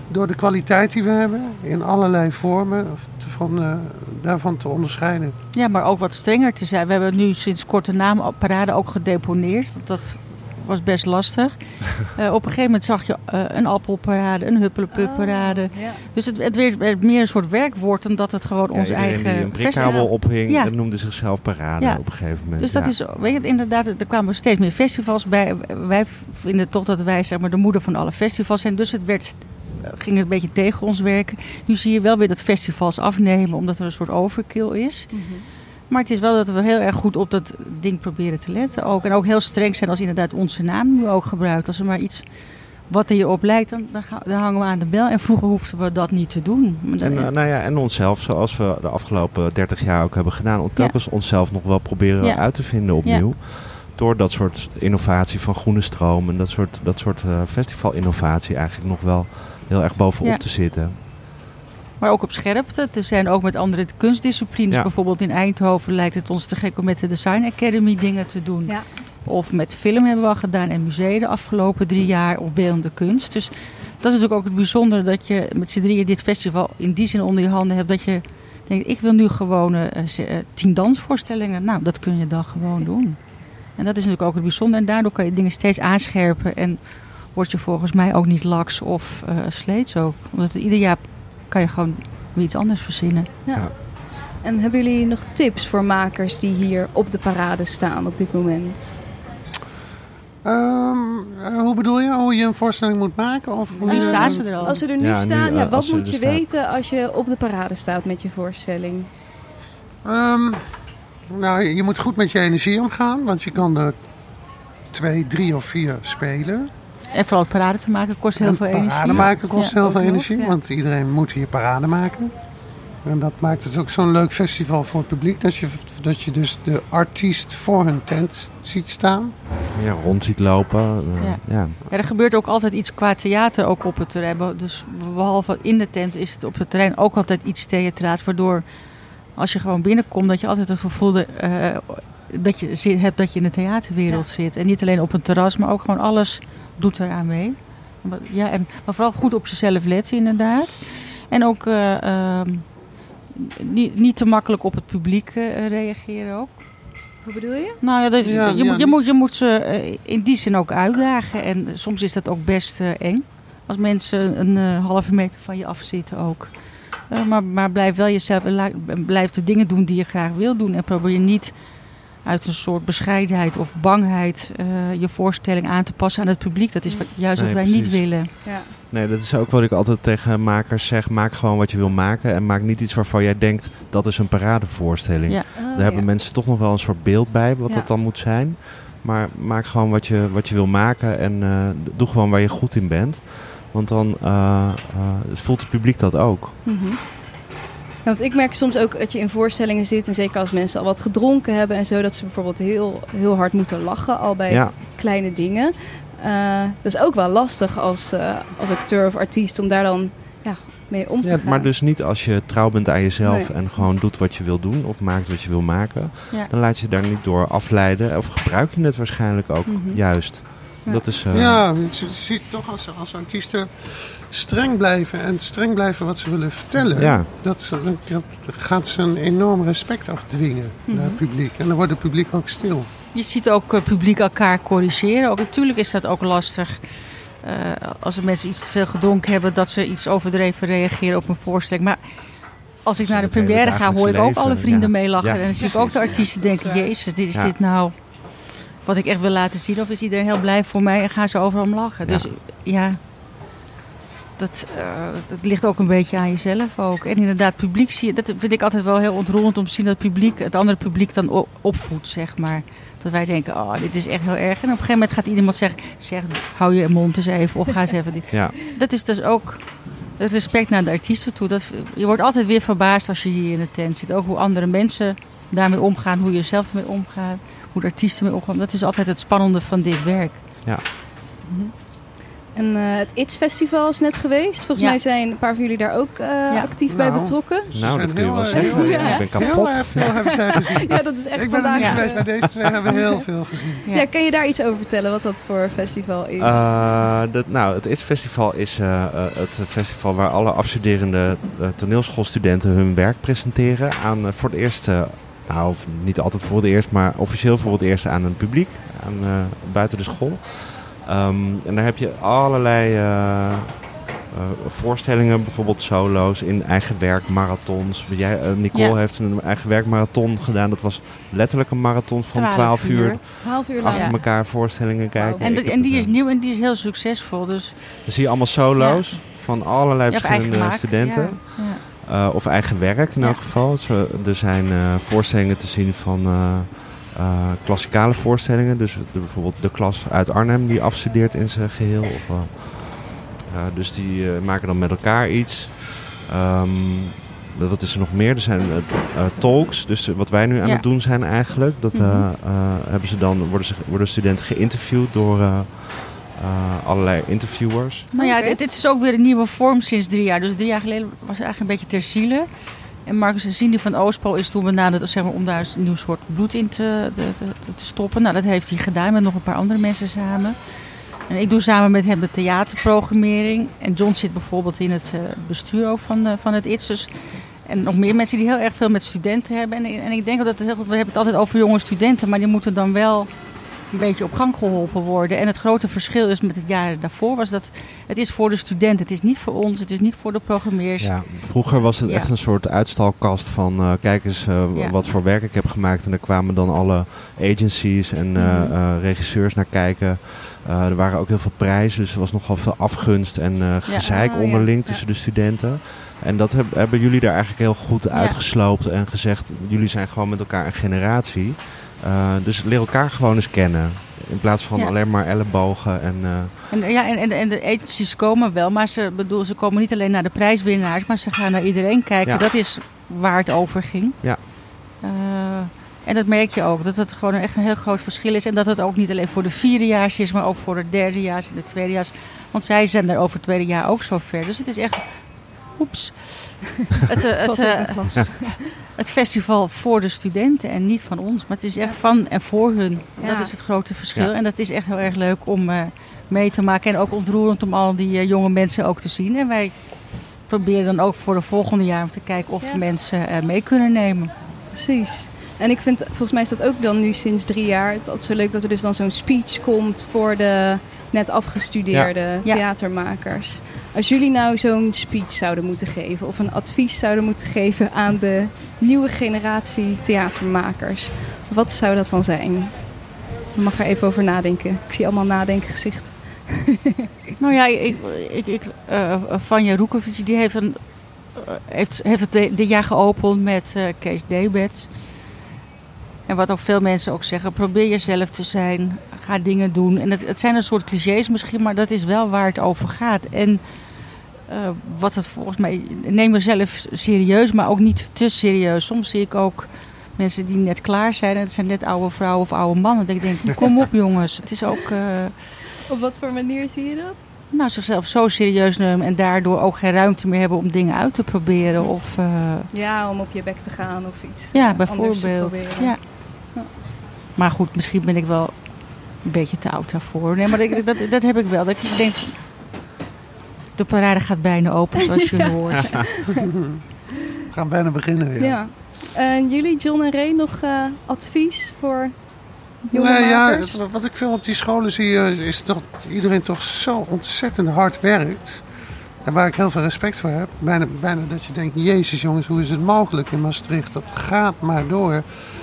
Speaker 3: door de kwaliteit die we hebben in allerlei vormen daarvan te onderscheiden.
Speaker 5: Ja, maar ook wat strenger te zijn. We hebben nu sinds kort de naamparade ook gedeponeerd. Want dat was best lastig. Op een gegeven moment zag je een appelparade, een huppelepup-parade.
Speaker 2: Ja.
Speaker 5: Dus het werd meer een soort werkwoord dan dat het gewoon ons eigen
Speaker 4: die een prikkabel ophing, dat noemde zichzelf parade op een gegeven moment.
Speaker 5: Dus dat is, weet je, inderdaad, er kwamen steeds meer festivals bij. Wij vinden toch dat wij, zeg maar, de moeder van alle festivals zijn. Dus het ging een beetje tegen ons werken. Nu zie je wel weer dat festivals afnemen, omdat er een soort overkill is. Mm-hmm. Maar het is wel dat we heel erg goed op dat ding proberen te letten ook. En ook heel streng zijn als inderdaad onze naam nu ook gebruikt. Als er maar iets wat er hierop lijkt, dan hangen we aan de bel. En vroeger hoefden we dat niet te doen.
Speaker 4: En onszelf, zoals we de afgelopen 30 jaar ook hebben gedaan. Om telkens onszelf nog wel proberen uit te vinden opnieuw. Ja. Door dat soort innovatie van Groene Stroom en dat soort festivalinnovatie eigenlijk nog wel heel erg bovenop te zitten.
Speaker 5: Maar ook op scherpte. Er zijn ook met andere kunstdisciplines. Ja. Bijvoorbeeld in Eindhoven lijkt het ons te gek om met de Design Academy dingen te doen. Ja. Of met film hebben we al gedaan en musea de afgelopen 3 jaar of beeldende kunst. Dus dat is ook het bijzondere dat je met z'n drieën dit festival in die zin onder je handen hebt. Dat je denkt, ik wil nu gewoon 10 dansvoorstellingen. Nou, dat kun je dan gewoon doen. En dat is natuurlijk ook het bijzondere. En daardoor kan je dingen steeds aanscherpen. En word je volgens mij ook niet laks of sleets ook. Omdat ieder jaar kan je gewoon weer iets anders verzinnen.
Speaker 2: Ja. En hebben jullie nog tips voor makers die hier op de parade staan op dit moment?
Speaker 3: Hoe bedoel je? Hoe je een voorstelling moet maken? Of
Speaker 5: nu staan ze er al.
Speaker 2: Als ze er nu staan, wat moet je weten als je op de parade staat met je voorstelling?
Speaker 3: Je moet goed met je energie omgaan, want je kan er 2, 3 of 4 spelen.
Speaker 5: En vooral het parade te maken kost heel veel energie.
Speaker 3: Parade maken kost heel veel energie, want iedereen moet hier parade maken. En dat maakt het ook zo'n leuk festival voor het publiek. Dat je dus de artiest voor hun tent ziet staan.
Speaker 4: Ja, rond ziet lopen.
Speaker 5: Ja, er gebeurt ook altijd iets qua theater ook op het terrein. Dus behalve in de tent is het op het terrein ook altijd iets theatraals. Waardoor als je gewoon binnenkomt dat je altijd het gevoel dat je hebt dat je in de theaterwereld zit. En niet alleen op een terras, maar ook gewoon alles doet eraan mee. Ja, maar vooral goed op jezelf letten inderdaad. En ook niet te makkelijk op het publiek reageren ook.
Speaker 2: Hoe bedoel je?
Speaker 5: Nou ja, je moet ze in die zin ook uitdagen. En soms is dat ook best eng. Als mensen een halve meter van je afzitten ook. Maar blijf wel jezelf en blijf de dingen doen die je graag wil doen. En probeer niet uit een soort bescheidenheid of bangheid je voorstelling aan te passen aan het publiek. Dat is juist wat wij niet willen. Ja.
Speaker 4: Nee, dat is ook wat ik altijd tegen makers zeg. Maak gewoon wat je wil maken. En maak niet iets waarvan jij denkt, dat is een paradevoorstelling. Ja. Daar hebben mensen toch nog wel een soort beeld bij, wat dat dan moet zijn. Maar maak gewoon wat je wil maken. En doe gewoon waar je goed in bent. Want dan voelt het publiek dat ook.
Speaker 2: Mm-hmm. Ja, want ik merk soms ook dat je in voorstellingen zit. En zeker als mensen al wat gedronken hebben en zo. Dat ze bijvoorbeeld heel, heel hard moeten lachen. Al bij kleine dingen. Dat is ook wel lastig als acteur of artiest om daar dan mee om te gaan.
Speaker 4: Maar dus niet als je trouw bent aan jezelf en gewoon doet wat je wil doen of maakt wat je wil maken. Ja. Dan laat je daar niet door afleiden of gebruik je het waarschijnlijk ook juist.
Speaker 2: Ja.
Speaker 4: Dat is,
Speaker 3: je ziet toch als artiesten streng blijven en streng blijven wat ze willen vertellen. Ja. Dat gaat ze een enorm respect afdwingen naar het publiek. En dan wordt het publiek ook stil.
Speaker 5: Je ziet ook publiek elkaar corrigeren. Ook natuurlijk is dat ook lastig. Als er mensen iets te veel gedronken hebben, dat ze iets overdreven reageren op een voorstelling. Maar als ik naar de première ga, hoor ik ook alle vrienden meelachen. En dan zie ik ook de artiesten denken, jezus, is dit nou wat ik echt wil laten zien? Of is iedereen heel blij voor mij en gaan ze overal om lachen? Ja. Dus dat ligt ook een beetje aan jezelf ook. En inderdaad, publiek zie je, dat vind ik altijd wel heel ontroerend om te zien dat het andere publiek dan opvoedt, zeg maar. Dat wij denken, dit is echt heel erg. En op een gegeven moment gaat iemand zeggen, hou je mond eens even of ga eens even dit. Ja. Dat is dus ook het respect naar de artiesten toe. Je wordt altijd weer verbaasd als je hier in de tent zit. Ook hoe andere mensen daarmee omgaan, hoe je zelf ermee omgaat, hoe de artiesten mee omgaan. Dat is altijd het spannende van dit werk.
Speaker 4: Ja.
Speaker 2: En het ITS Festival is net geweest. Volgens mij zijn een paar van jullie daar ook actief bij betrokken.
Speaker 4: Nou, dat kun je wel zeggen. Ik ben kapot.
Speaker 3: Heel erg veel hebben zij gezien.
Speaker 2: Ja, dat is echt
Speaker 3: ik ben er
Speaker 2: vandaag.
Speaker 3: niet geweest, maar deze twee hebben heel veel gezien.
Speaker 2: Ja, kan je daar iets over vertellen wat dat voor festival is?
Speaker 4: Het ITS Festival is het festival waar alle afstuderende toneelschoolstudenten hun werk presenteren aan voor het eerst... niet altijd voor het eerst, maar officieel voor het eerst aan het publiek, buiten de school. En daar heb je allerlei voorstellingen, bijvoorbeeld solo's in eigen werk, marathons. Nicole heeft een eigen werkmarathon gedaan. Dat was letterlijk een marathon van 12 uur.
Speaker 2: 12 uur
Speaker 4: achter elkaar voorstellingen kijken.
Speaker 5: Wow. En die is nieuw en die is heel succesvol. Dus
Speaker 4: dan zie je allemaal solo's van allerlei verschillende studenten.
Speaker 5: Ja.
Speaker 4: Of eigen werk in elk geval. Er zijn voorstellingen te zien van klassikale voorstellingen. Dus bijvoorbeeld de klas uit Arnhem die afstudeert in zijn geheel. Dus die maken dan met elkaar iets. Wat is er nog meer? Er zijn talks. Dus wat wij nu aan het doen zijn eigenlijk. Dat worden studenten geïnterviewd door... allerlei interviewers.
Speaker 5: Nou ja, dit is ook weer een nieuwe vorm sinds 3 jaar. Dus 3 jaar geleden was het eigenlijk een beetje ter ziele. En Marcus en Cindy van Oostpol is toen benaderd om daar een nieuw soort bloed in te stoppen. Nou, dat heeft hij gedaan met nog een paar andere mensen samen. En ik doe samen met hem de theaterprogrammering. En John zit bijvoorbeeld in het bestuur ook van het ITS. Dus, en nog meer mensen die heel erg veel met studenten hebben. En ik denk dat we hebben het altijd over jonge studenten, maar die moeten dan wel een beetje op gang geholpen worden. En het grote verschil is met het jaar daarvoor was dat het is voor de student. Het is niet voor ons, het is niet voor de programmeers.
Speaker 4: Ja, vroeger was het echt een soort uitstalkast van kijk eens wat voor werk ik heb gemaakt. En daar kwamen dan alle agencies en regisseurs naar kijken. Er waren ook heel veel prijzen, dus er was nogal veel afgunst en gezeik onderling tussen de studenten. En dat hebben jullie daar eigenlijk heel goed uitgesloopt en gezegd, jullie zijn gewoon met elkaar een generatie. Dus leer elkaar gewoon eens kennen. In plaats van alleen maar ellebogen. En
Speaker 5: de agencies komen wel, maar ze komen niet alleen naar de prijswinnaars, maar ze gaan naar iedereen kijken. Ja. Dat is waar het over ging.
Speaker 4: Ja.
Speaker 5: En dat merk je ook, dat het gewoon echt een heel groot verschil is. En dat het ook niet alleen voor de 4-jaars is, maar ook voor de 3-jaars en de 2-jaars. Want zij zijn er over het 2e jaar ook zo ver. Dus het is echt... Oeps. Het festival voor de studenten en niet van ons. Maar het is echt van en voor hun. Ja. Dat is het grote verschil. Ja. En dat is echt heel erg leuk om mee te maken. En ook ontroerend om al die jonge mensen ook te zien. En wij proberen dan ook voor de volgende jaar om te kijken of mensen mee kunnen nemen.
Speaker 2: Precies. En ik vind, volgens mij is dat ook dan nu sinds 3 jaar. Het is zo leuk dat er dus dan zo'n speech komt voor de net afgestudeerde theatermakers. Als jullie nou zo'n speech zouden moeten geven of een advies zouden moeten geven aan de nieuwe generatie theatermakers, wat zou dat dan zijn? Je mag er even over nadenken. Ik zie allemaal nadenkgezichten.
Speaker 5: Nou ja, Vanja Rukovic, die heeft het dit jaar geopend met Kees Debets. En wat ook veel mensen ook zeggen, probeer jezelf te zijn, ga dingen doen. En het zijn een soort clichés misschien, maar dat is wel waar het over gaat. En wat het volgens mij, neem jezelf serieus, maar ook niet te serieus. Soms zie ik ook mensen die net klaar zijn en het zijn net oude vrouwen of oude mannen. Dat ik denk, kom op jongens, het is ook...
Speaker 2: Op wat voor manier zie je dat?
Speaker 5: Nou, zichzelf zo serieus nemen en daardoor ook geen ruimte meer hebben om dingen uit te proberen. Of,
Speaker 2: om op je bek te gaan of iets.
Speaker 5: Ja, bijvoorbeeld. Ja. Maar goed, misschien ben ik wel een beetje te oud daarvoor. Nee, maar dat heb ik wel. Dat ik denk, de parade gaat bijna open, zoals je hoort.
Speaker 3: We gaan bijna beginnen weer.
Speaker 2: Ja. En jullie, John en Ray, nog advies voor jonge makers?
Speaker 3: Ja, wat ik veel op die scholen zie, is dat iedereen toch zo ontzettend hard werkt. En waar ik heel veel respect voor heb. Bijna dat je denkt, jezus jongens, hoe is het mogelijk in Maastricht? Dat gaat maar door.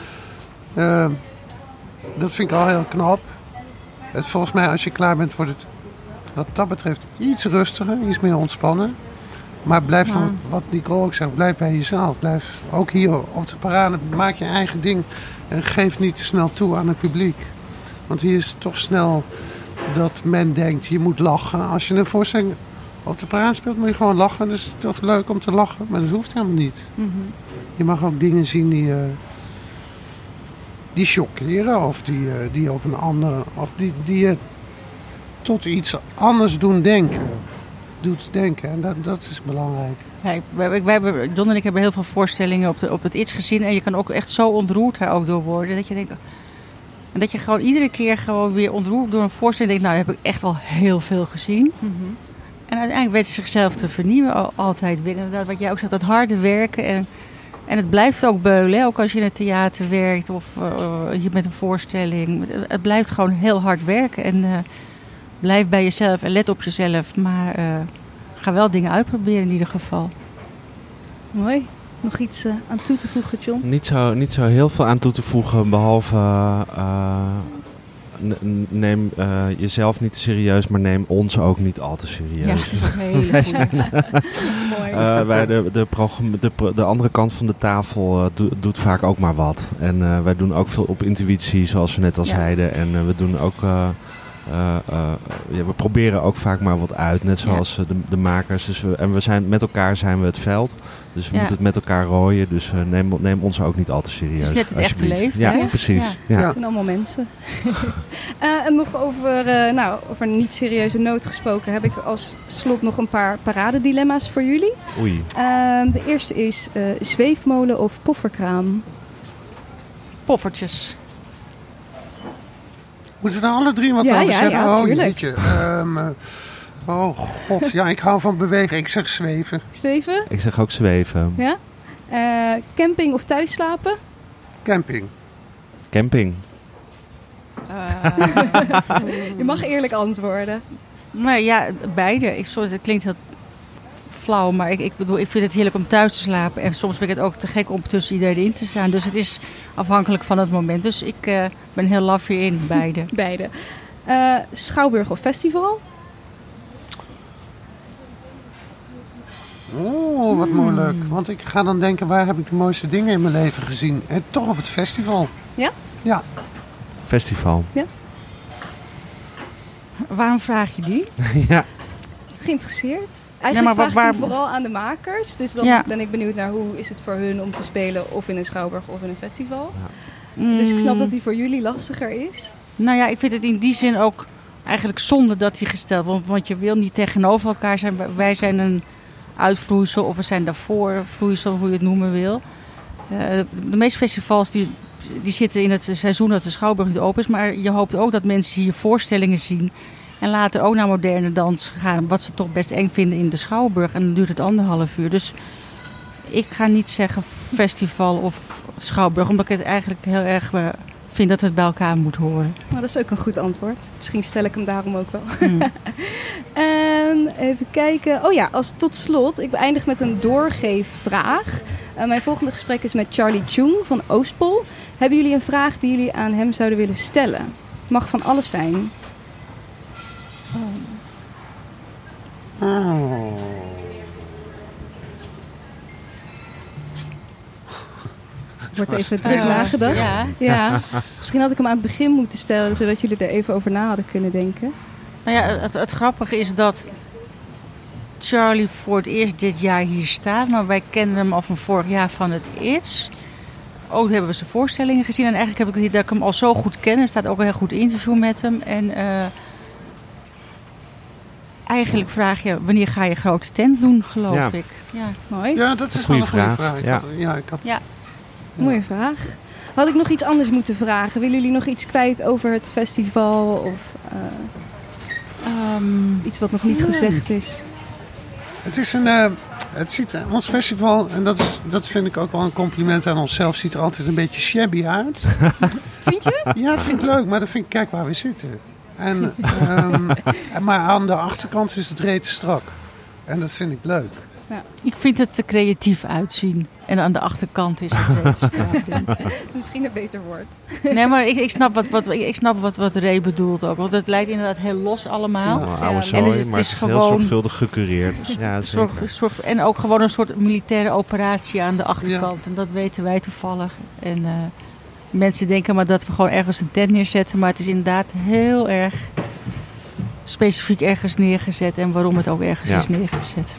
Speaker 3: Dat vind ik al heel knap. Volgens mij, als je klaar bent, wordt het wat dat betreft iets rustiger, iets meer ontspannen. Maar blijf dan, wat Nicole ook zegt, blijf bij jezelf. Blijf ook hier op de parade, maak je eigen ding. En geef niet te snel toe aan het publiek. Want hier is het toch snel dat men denkt, je moet lachen. Als je een voorstelling op de parade speelt, moet je gewoon lachen. Dus het is toch leuk om te lachen, maar dat hoeft helemaal niet. Mm-hmm. Je mag ook dingen zien die chockeren of die op een andere, of die je tot iets anders doet denken. En dat is belangrijk.
Speaker 5: Ja, John en ik hebben heel veel voorstellingen op het ITS gezien. En je kan ook echt zo ontroerd daar ook door worden. Dat je denkt... En dat je gewoon iedere keer gewoon weer ontroerd door een voorstelling denkt... nou, heb ik echt al heel veel gezien. Mm-hmm. En uiteindelijk weet ze zichzelf te vernieuwen altijd weer. Inderdaad, wat jij ook zegt, dat harde werken. En het blijft ook beulen, hè? Ook als je in het theater werkt of je met een voorstelling. Het blijft gewoon heel hard werken. En blijf bij jezelf en let op jezelf. Maar ga wel dingen uitproberen in ieder geval.
Speaker 2: Mooi. Nog iets aan toe te voegen, John?
Speaker 4: Niet zo heel veel aan toe te voegen, behalve neem jezelf niet te serieus, maar neem ons ook niet al te serieus.
Speaker 5: Ja, dat is ook heel
Speaker 4: goed. Mooi. De andere kant van de tafel doet vaak ook maar wat. En wij doen ook veel op intuïtie, zoals we net al zeiden. En we doen ook... we proberen ook vaak maar wat uit, net zoals de makers. Dus met elkaar zijn we het veld. Dus we moeten het met elkaar rooien. Dus neem ons ook niet al te serieus.
Speaker 5: Het is net het echte leven.
Speaker 4: Ja, hè? Precies. Ja.
Speaker 2: Het zijn allemaal mensen. En nog over een niet serieuze noot gesproken... heb ik als slot nog een paar paradedilemma's voor jullie.
Speaker 4: Oei.
Speaker 2: De eerste is zweefmolen of pofferkraam?
Speaker 5: Poffertjes.
Speaker 3: Moeten we er alle drie wat over zeggen?
Speaker 2: Ja, tuurlijk.
Speaker 3: Oh god, ja, ik hou van bewegen. Ik zeg zweven.
Speaker 2: Zweven?
Speaker 4: Ik zeg ook zweven.
Speaker 2: Ja? Camping of thuis slapen?
Speaker 3: Camping.
Speaker 4: Camping.
Speaker 2: Je mag eerlijk antwoorden.
Speaker 5: Maar ja, beide. Het klinkt heel flauw, maar ik vind het heerlijk om thuis te slapen. En soms vind ik het ook te gek om tussen iedereen in te staan. Dus het is afhankelijk van het moment. Dus ik ben heel laf hierin, beide.
Speaker 2: Beide. Schouwburg of festival?
Speaker 3: Oh, wat moeilijk. Want ik ga dan denken, waar heb ik de mooiste dingen in mijn leven gezien? En toch op het festival.
Speaker 2: Ja?
Speaker 3: Ja.
Speaker 4: Festival.
Speaker 2: Ja.
Speaker 5: Waarom vraag je die?
Speaker 4: Ja.
Speaker 2: Geïnteresseerd. Eigenlijk vraag ik vooral aan de makers. Dus dan ben ik benieuwd naar hoe is het voor hun om te spelen of in een schouwburg of in een festival. Ja. Dus ik snap dat die voor jullie lastiger is.
Speaker 5: Nou ja, ik vind het in die zin ook eigenlijk zonde dat die gesteld wordt. Want je wil niet tegenover elkaar zijn. Wij zijn een uitvloeisel of we zijn daarvoor vloeisel, hoe je het noemen wil. De meeste festivals die zitten in het seizoen dat de schouwburg niet open is. Maar je hoopt ook dat mensen hier voorstellingen zien. En later ook naar moderne dans gaan. Wat ze toch best eng vinden in de schouwburg. En dan duurt het 1,5 uur. Dus ik ga niet zeggen festival of schouwburg. Omdat ik het eigenlijk heel erg vind dat het bij elkaar moet horen.
Speaker 2: Nou, dat is ook een goed antwoord. Misschien stel ik hem daarom ook wel. En even kijken. Oh ja, tot slot. Ik beëindig met een doorgeefvraag. Mijn volgende gesprek is met Charlie Chung van Oostpol. Hebben jullie een vraag die jullie aan hem zouden willen stellen? Het mag van alles zijn. Wordt even druk nagedacht. Ja. Misschien had ik hem aan het begin moeten stellen, zodat jullie er even over na hadden kunnen denken.
Speaker 5: Nou ja, het grappige is dat Charlie voor het eerst dit jaar hier staat. Maar wij kennen hem al van vorig jaar van het ITS. Ook hebben we zijn voorstellingen gezien. En eigenlijk heb ik het idee dat ik hem al zo goed ken. Er staat ook een heel goed interview met hem. En eigenlijk vraag je, wanneer ga je grote tent doen, geloof ik. Ja,
Speaker 2: mooi.
Speaker 3: Ja, dat is wel een goede vraag.
Speaker 2: Ja. Mooie vraag. Had ik nog iets anders moeten vragen? Willen jullie nog iets kwijt over het festival? Of iets wat nog niet gezegd is?
Speaker 3: Het is ons festival, en dat vind ik ook wel een compliment aan onszelf, ziet er altijd een beetje shabby uit.
Speaker 2: Vind je?
Speaker 3: Ja, dat vind ik leuk, maar dan vind ik, kijk waar we zitten. Maar aan de achterkant is het rete strak. En dat vind ik leuk.
Speaker 5: Ja. Ik vind het er creatief uitzien. En aan de achterkant is het rete strak.
Speaker 2: Dat is misschien een beter woord.
Speaker 5: Nee, maar ik snap wat Ray bedoelt ook. Want het lijkt inderdaad heel los allemaal.
Speaker 4: Nou, oude zooi, maar het is gewoon heel zorgvuldig gecureerd. Ja,
Speaker 5: en ook gewoon een soort militaire operatie aan de achterkant. Ja. En dat weten wij toevallig. En mensen denken maar dat we gewoon ergens een tent neerzetten. Maar het is inderdaad heel erg specifiek ergens neergezet. En waarom het ook ergens is neergezet.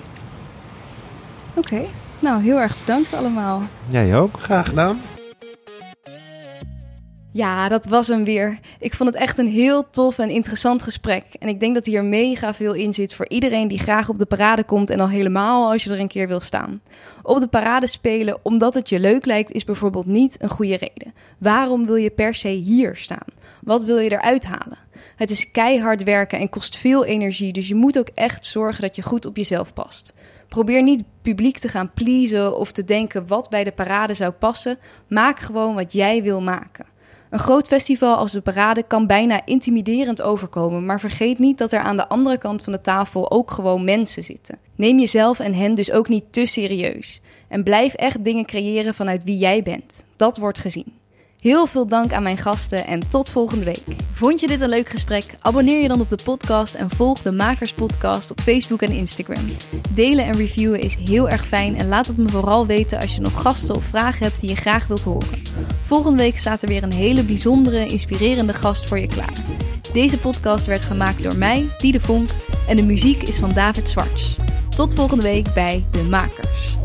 Speaker 2: Nou, heel erg bedankt allemaal.
Speaker 4: Jij ook.
Speaker 3: Graag gedaan.
Speaker 2: Ja, dat was hem weer. Ik vond het echt een heel tof en interessant gesprek. En ik denk dat hier mega veel in zit voor iedereen die graag op de parade komt en al helemaal als je er een keer wil staan. Op de parade spelen omdat het je leuk lijkt is bijvoorbeeld niet een goede reden. Waarom wil je per se hier staan? Wat wil je eruit halen? Het is keihard werken en kost veel energie, dus je moet ook echt zorgen dat je goed op jezelf past. Probeer niet publiek te gaan pleasen of te denken wat bij de parade zou passen. Maak gewoon wat jij wil maken. Een groot festival als de parade kan bijna intimiderend overkomen, maar vergeet niet dat er aan de andere kant van de tafel ook gewoon mensen zitten. Neem jezelf en hen dus ook niet te serieus. En blijf echt dingen creëren vanuit wie jij bent. Dat wordt gezien. Heel veel dank aan mijn gasten en tot volgende week. Vond je dit een leuk gesprek? Abonneer je dan op de podcast en volg de Makers Podcast op Facebook en Instagram. Delen en reviewen is heel erg fijn en laat het me vooral weten als je nog gasten of vragen hebt die je graag wilt horen. Volgende week staat er weer een hele bijzondere, inspirerende gast voor je klaar. Deze podcast werd gemaakt door mij, Diede Vonk, en de muziek is van David Zwarts. Tot volgende week bij De Makers.